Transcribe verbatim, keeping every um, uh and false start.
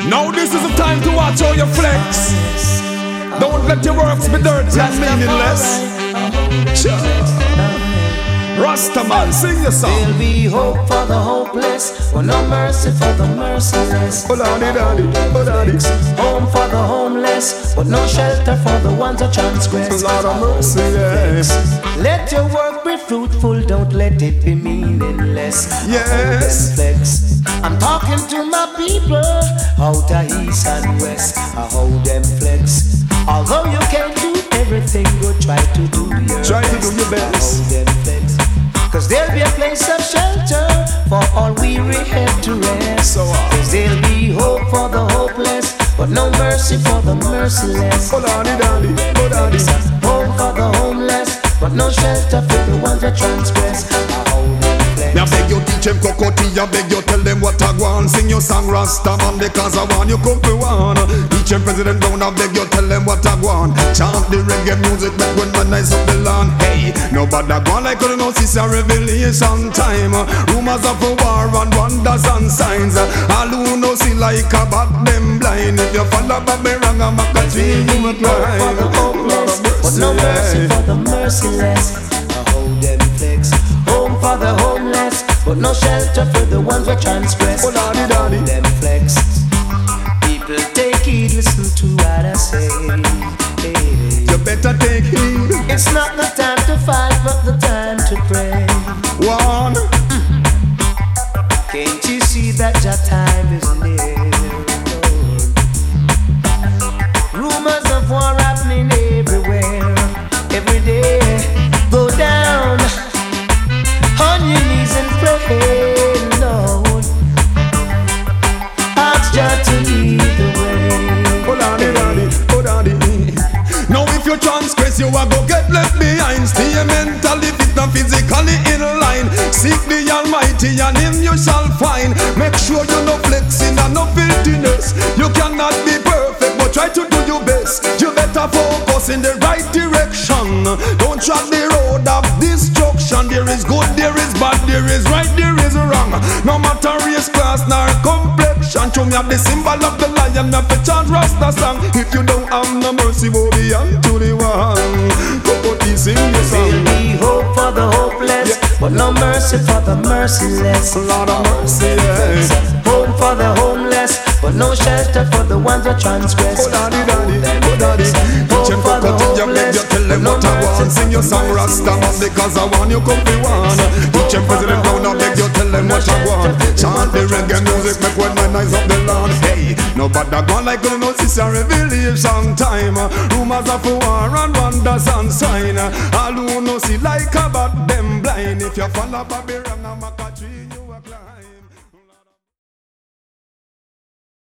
Now this is the time to watch how you flex. Don't let your works be dirty and meaningless. Rastaman, sing your song. There'll be hope for the hopeless, but no mercy for the merciless. Oh daddy, daddy, oh daddy. Home for the homeless, but no shelter for the ones that transgress. Lord of mercy, yes. Let your work be fruitful, don't let it be meaningless. Yes. Flex. I'm talking to my people out of east and west. I hold them flex. Although you can't do everything, go try to do your try best. to do your best. I hold them flex. Cause there'll be a place of shelter for all weary head to rest. So, uh, Cause there'll be hope for the hopeless, but no mercy for the merciless. Oh daddy, daddy, oh daddy. Home for the homeless, but no shelter for the ones that transgress. I hold them flex. Me I beg you teach them Kokoti, I beg you tell them what I want. Sing your song Rastaman because I want you come for one. Teach them President Brown, I beg you tell them what I want. Chant the reggae music back when man nice up the land. Hey, nobody go like you know this a revelation time. Rumors of a war and wonders and signs. All who know see like a bat them blind. If you follow Babylon, I'm a country you will climb. For the hopeless, but no mercy for the merciless. I hold them flex. Home for the homeless, but no shelter for the ones that transgress. Oh daddy, daddy. I hold them flex. People take heed, listen to what I say. Hey. You better take heed. It's not the time to fight, but the time to pray. One. Can't you see that your time is near? Rumors of war happening everywhere. Every day, go down on your knees and pray, Lord. Ask God to lead the way. Oh daddy, daddy, oh daddy. Now if you transgress, you are go get left behind. Stay mentally fit and physically in line. Seek the Almighty and Him you shall find. Make sure you no flexing and no filthiness. You cannot be perfect, but try to do your best. You better focus in the right direction. Don't tread the road of destruction. There is good, there is bad, there is right, there is wrong. No matter race, class, nor complexion. Show me have the symbol of the lion, me have to chant Rasta song. If you don't have no mercy, woe be unto the one. Kokoti sing your song. There'll be hope for the hopeless, Yeah. but no mercy for the merciless. Lord of mercy, yeah. Home for the homeless, but no shelter for the ones that transgress. Oh daddy, daddy, oh daddy. Teach them Home for the Kokoti, you beg you tell them what I want. Sing your song Rastaman because I want you come be one. Teach them President Brown, I beg you tell them what I want. Chant the reggae music, make one man nice up the land. Hey, nobody go like you know this a revelation time. Rumors of war and wonders and sign. All who know see like about them blind. If you follow Babylon, I'm a